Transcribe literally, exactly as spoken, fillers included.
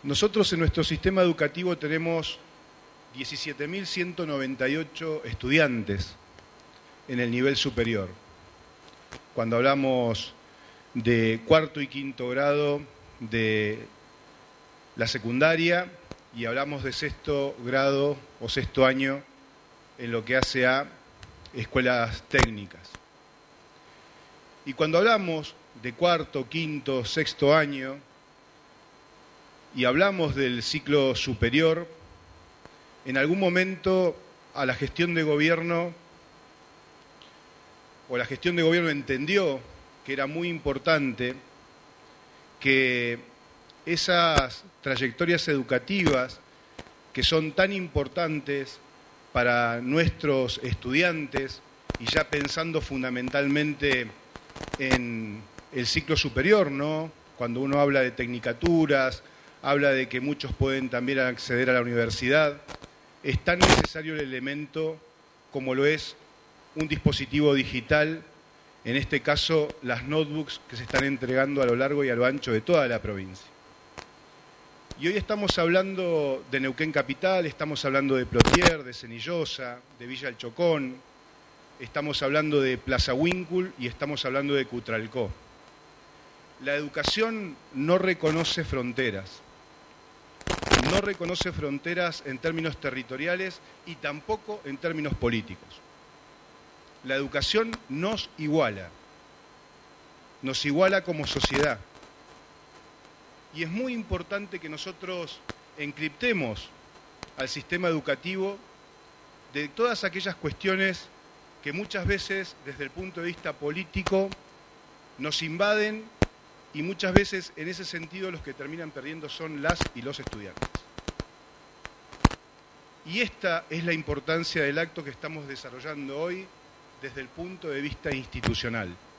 Nosotros en nuestro sistema educativo tenemos diecisiete mil ciento noventa y ocho estudiantes en el nivel superior. Cuando hablamos de cuarto y quinto grado de la secundaria y hablamos de sexto grado o sexto año en lo que hace a escuelas técnicas. Y cuando hablamos de cuarto, quinto, sexto año y hablamos del ciclo superior, en algún momento a la gestión de gobierno o la gestión de gobierno entendió que era muy importante que esas trayectorias educativas que son tan importantes para nuestros estudiantes y ya pensando fundamentalmente en el ciclo superior, ¿no? Cuando uno habla de tecnicaturas, habla de que muchos pueden también acceder a la universidad, es tan necesario el elemento como lo es un dispositivo digital, en este caso las notebooks que se están entregando a lo largo y a lo ancho de toda la provincia. Y hoy estamos hablando de Neuquén Capital, estamos hablando de Plotier, de Cenillosa, de Villa El Chocón, estamos hablando de Plaza Huíncul y estamos hablando de Cutralcó. La educación no reconoce fronteras, no reconoce fronteras en términos territoriales y tampoco en términos políticos. La educación nos iguala, nos iguala como sociedad. Y es muy importante que nosotros encriptemos al sistema educativo de todas aquellas cuestiones que muchas veces desde el punto de vista político nos invaden y muchas veces en ese sentido los que terminan perdiendo son las y los estudiantes. Y esta es la importancia del acto que estamos desarrollando hoy desde el punto de vista institucional.